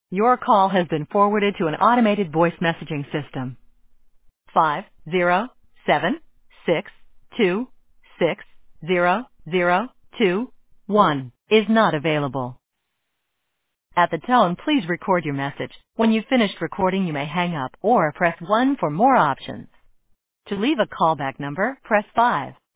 Your call has been forwarded to an automated voice messaging system. 50762600221 is not available. At the tone, please record your message. When you've finished recording, you may hang up or press 1 for more options. To leave a callback number, press 5.